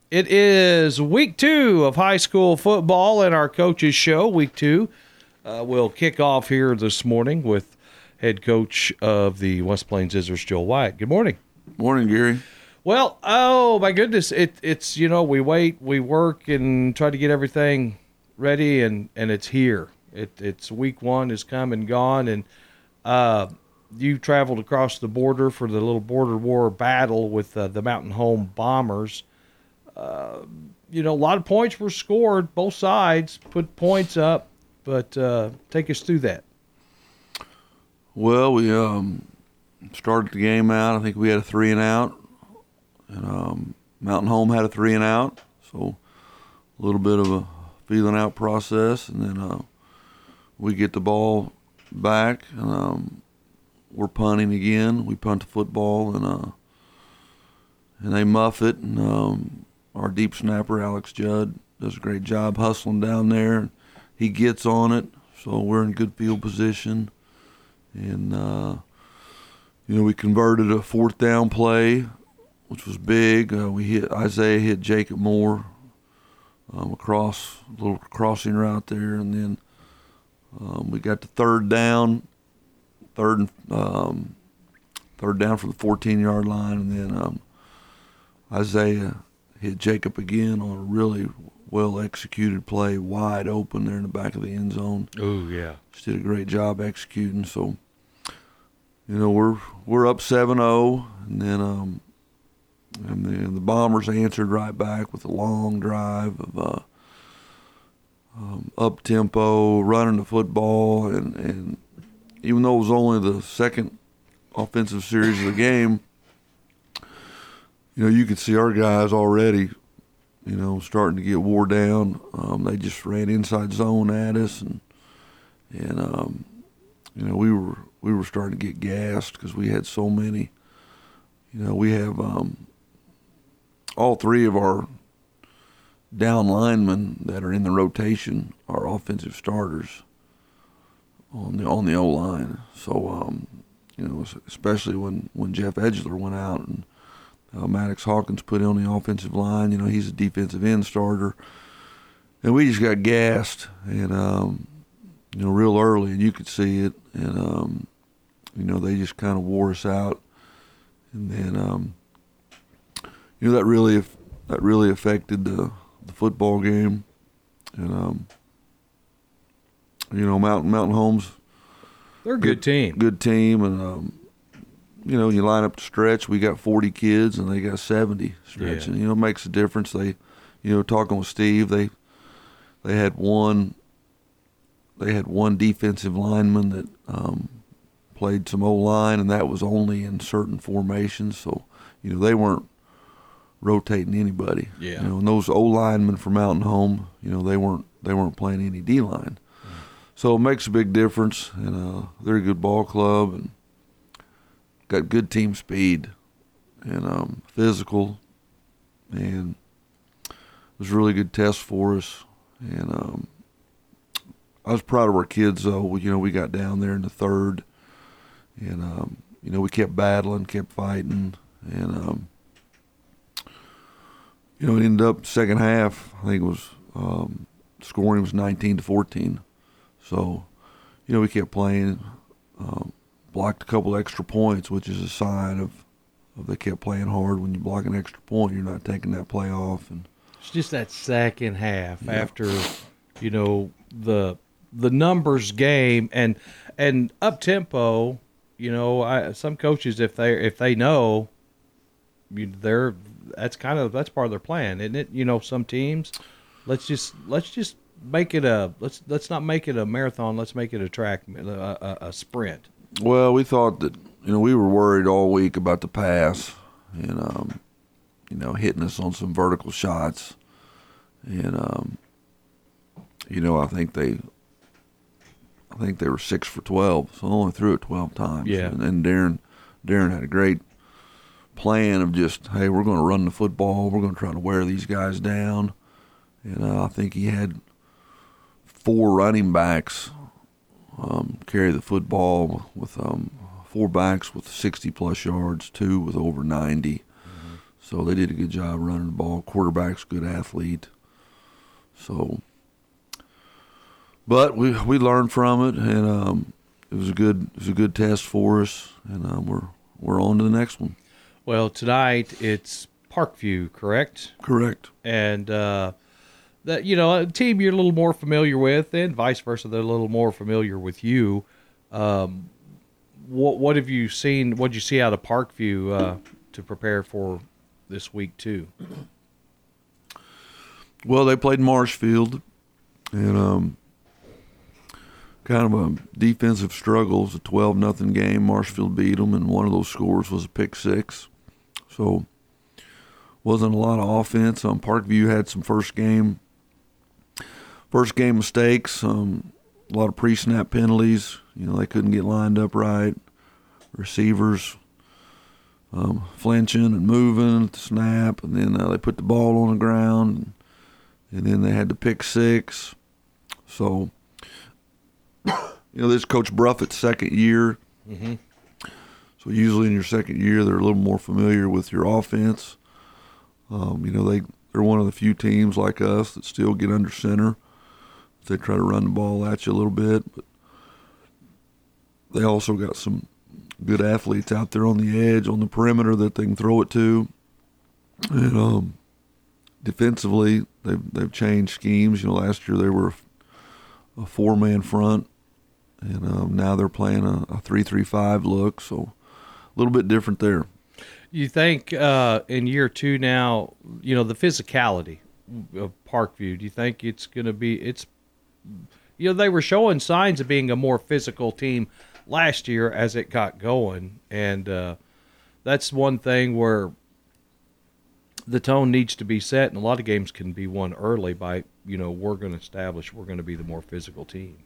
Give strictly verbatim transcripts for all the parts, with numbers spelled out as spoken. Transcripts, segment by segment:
It is week two of high school football and our coaches show. Week two uh, will kick off here this morning with head coach of the West Plains Izzers, Joel Wyatt. Good morning. Morning, Gary. Well, oh my goodness, it, it's, you know, we wait, we work and try to get everything ready, and, and it's here. It, it's week one is come and gone, and uh, you traveled across the border for the little border war battle with uh, the Mountain Home Bombers. Uh, you know, a lot of points were scored. Both sides put points up, but uh, take us through that. Well, we um, started the game out. I think we had a three and out, and um, Mountain Home had a three and out. So a little bit of a feeling out process, and then uh, we get the ball back, and um, we're punting again. We punt the football, and uh, and they muff it, and um, our deep snapper, Alex Judd, does a great job hustling down there. He gets on it, so we're in good field position. And, uh, you know, we converted a fourth down play, which was big. Uh, we hit Isaiah hit Jacob Moore um, across a little crossing route there. And then um, we got to third down, third, and, um, third down for the fourteen-yard line. And then um, Isaiah hit Jacob again on a really well-executed play, wide open there in the back of the end zone. Oh, yeah. Just did a great job executing. So, you know, we're we're up seven oh, and then um, and then the Bombers answered right back with a long drive of uh, um, up-tempo, running the football, and, and even though it was only the second offensive series of the game, you know, you could see our guys already, you know, starting to get wore down. Um, they just ran inside zone at us, and and um, you know, we were we were starting to get gassed because we had so many. You know, we have um, all three of our down linemen that are in the rotation are offensive starters on the on the O line. So um, you know, especially when when Jeff Edgeler went out and Uh, Maddox Hawkins put on the offensive line. You know, he's a defensive end starter. And we just got gassed, and, um, you know, real early, and you could see it. And, um, you know, they just kind of wore us out. And then, um, you know, that really that really affected the, the football game. And, um, you know, Mountain Mountain Home's They're a good, good team. Good team, and, um, you know, you line up the stretch, we got forty kids and they got seventy stretching. Yeah. You know, it makes a difference. They, you know, talking with Steve, they they had one they had one defensive lineman that um, played some O-line, and that was only in certain formations. So, you know, they weren't rotating anybody. Yeah. You know, and those O-linemen from Mountain Home, you know, they weren't they weren't playing any D-line. Mm. So it makes a big difference, and uh, they're a good ball club, and got good team speed and um, physical, and it was a really good test for us. And um, I was proud of our kids, though. You know, we got down there in the third, and um, you know, we kept battling, kept fighting, and um, you know, it ended up second half. I think it was um, scoring was nineteen to fourteen. So, you know, we kept playing. Um, blocked a couple extra points, which is a sign of, of they kept playing hard. When you block an extra point, you're not taking that play off. And it's just that second half, yeah, after, you know, the the numbers game and and up tempo. You know, I, some coaches, if they if they know, you, they're that's kind of that's part of their plan, isn't it? You know, some teams, let's just let's just make it a let's let's not make it a marathon. Let's make it a track, a, a, a sprint. Well, we thought that, you know, we were worried all week about the pass and, um, you know, hitting us on some vertical shots. And, um, you know, I think they I think they were six for twelve, so only threw it twelve times. Yeah. And then Darren, Darren had a great plan of just, hey, we're going to run the football. We're going to try to wear these guys down. And uh, I think he had four running backs Um, carry the football with um, four backs with sixty plus yards, two with over ninety. Mm-hmm. So they did a good job running the ball. Quarterback's a good athlete. So, but we we learned from it, and um, it was a good it was a good test for us, and um, we're we're on to the next one. Well, tonight it's Parkview, correct? Correct. And uh, that you know, a team you're a little more familiar with, and vice versa, they're a little more familiar with you. Um, what what have you seen? What did you see out of Parkview uh, to prepare for this week too? Well, they played Marshfield, and um, kind of a defensive struggle. It was a twelve nothing game. Marshfield beat them, and one of those scores was a pick six. So wasn't a lot of offense. Um, Parkview had some first game, first game mistakes. Um, a lot of pre-snap penalties. You know, they couldn't get lined up right. Receivers um, flinching and moving at the snap, and then uh, they put the ball on the ground, and, and then they had to pick six. So, you know, this is Coach Bruffett's second year. Mm-hmm. So usually in your second year, they're a little more familiar with your offense. Um, you know, they, they're one of the few teams like us that still get under center. They try to run the ball at you a little bit, but they also got some good athletes out there on the edge, on the perimeter that they can throw it to. And um, defensively, they've, they've changed schemes. You know, last year they were a four-man front, and um, now they're playing a, a three three five look, so a little bit different there. You think uh, in year two now, you know, the physicality of Parkview, do you think it's going to be, it's, you know, they were showing signs of being a more physical team last year as it got going, and uh, that's one thing where the tone needs to be set, and a lot of games can be won early by, you know, we're going to establish we're going to be the more physical team.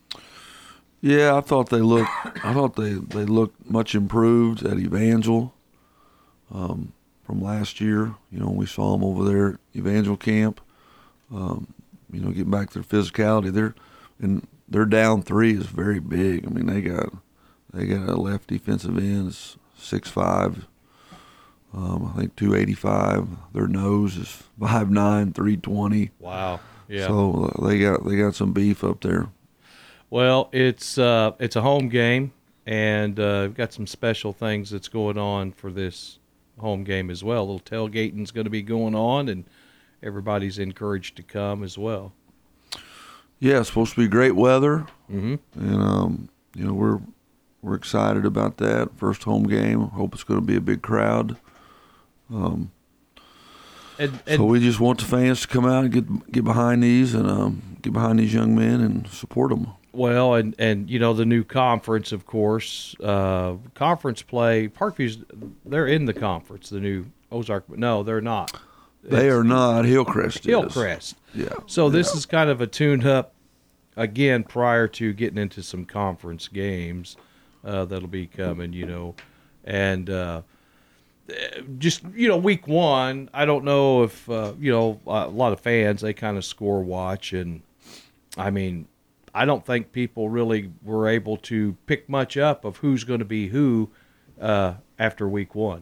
Yeah, I thought they looked. I thought they, they looked much improved at Evangel um, from last year. You know, we saw them over there at Evangel camp. Um, you know, getting back to their physicality, they're and their down three is very big. I mean, they got they got a left defensive end is six five. Um, I think two eighty-five. Their nose is five nine, three twenty. Wow. Yeah. So uh, they got they got some beef up there. Well, it's uh, it's a home game, and uh, we've got some special things that's going on for this home game as well. A little tailgating's going to be going on, and everybody's encouraged to come as well. Yeah, it's supposed to be great weather, Mm-hmm. and um, you know we're we're excited about that first home game. Hope it's going to be a big crowd. Um, And, and so we just want the fans to come out and get get behind these and um, get behind these young men and support them. well, and, and you know, the new conference, of course, uh, conference play, Parkview's, they're in the conference, the new Ozark, no, they're not. They It's are not. Hillcrest is. Hillcrest. Yeah. So this yeah. is kind of a tuned up, again, prior to getting into some conference games uh, that'll be coming, you know. And uh, just, you know, week one, I don't know if, uh, you know, a lot of fans, they kind of score watch. And, I mean, I don't think people really were able to pick much up of who's going to be who uh, after week one.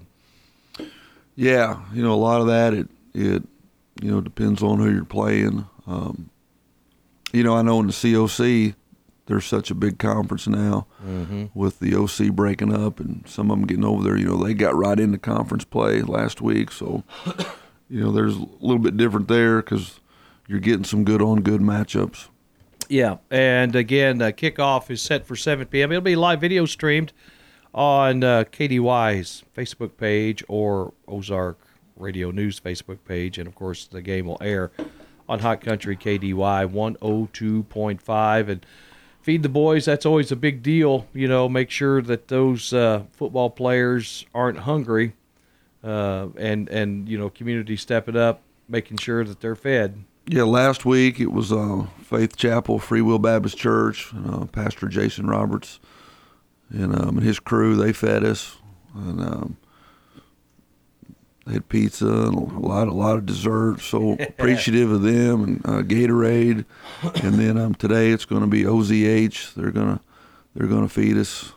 Yeah, you know, a lot of that, it, it you know, depends on who you're playing. Um, you know, I know in the C O C, there's such a big conference now Mm-hmm. with the O C breaking up and some of them getting over there. You know, they got right into conference play last week. So, you know, there's a little bit different there because you're getting some good on good matchups. Yeah, and again, uh, kickoff is set for seven p.m. It'll be live video streamed on uh, K D Y's Facebook page or Ozark Radio News Facebook page, and of course the game will air on Hot Country K D Y one oh two point five. And feed the boys, that's always a big deal. You know, make sure that those uh, football players aren't hungry, uh, and, and, you know, community stepping up, making sure that they're fed. Yeah, last week it was uh, Faith Chapel, Free Will Baptist Church, and, uh, Pastor Jason Roberts and, um, and his crew. They fed us, and um, they had pizza and a lot, a lot of dessert. So appreciative of them and uh, Gatorade. And then um, today it's going to be O Z H. They're gonna they're gonna feed us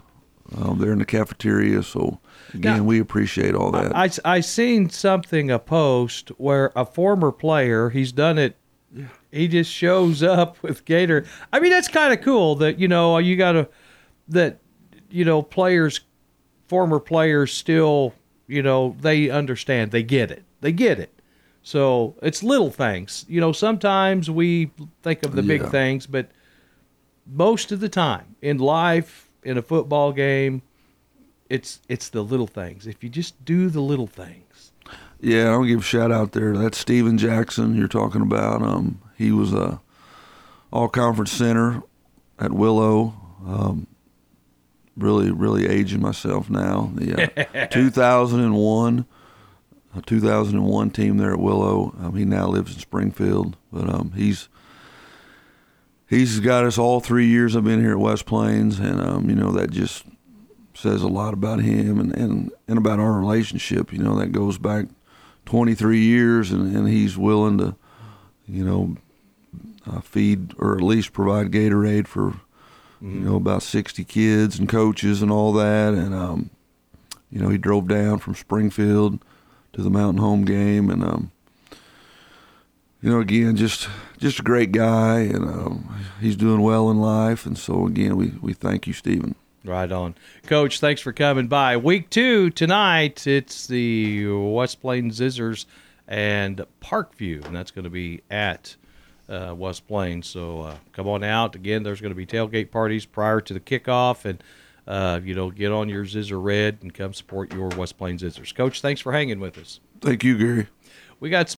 Um, they're in the cafeteria, so again, Now, we appreciate all that. I, I seen something, a post where a former player, he's done it, he just shows up with Gator. I mean, that's kind of cool that, you know, you got to, that, you know, players, former players still, you know, they understand, they get it, they get it. So it's little things. You know, sometimes we think of the big Yeah. things, but most of the time in life, in a football game, it's it's the little things. If you just do the little things. Yeah, I'll give a shout out there. That's Steven Jackson you're talking about. Um, he was a all-conference center at Willow. Um, really, really aging myself now. The uh, two thousand one, a two thousand one team there at Willow. Um, he now lives in Springfield, but um, he's he's got us all three years I've been here at West Plains, and um, you know that just says a lot about him and, and, and about our relationship. You know, that goes back twenty-three years, and, and he's willing to, you know, uh, feed or at least provide Gatorade for, mm-hmm. you know, about sixty kids and coaches and all that. And, um, you know, he drove down from Springfield to the Mountain Home game. And, um, you know, again, just just a great guy, and um, he's doing well in life. And so, again, we, we thank you, Stephen. Right on. Coach, thanks for coming by. Week two tonight, it's the West Plains Zizzers and Parkview, and that's going to be at uh, West Plains. So uh, come on out. Again, there's going to be tailgate parties prior to the kickoff, and, uh, you know, get on your Zizzer red and come support your West Plains Zizzers. Coach, thanks for hanging with us. Thank you, Gary. We got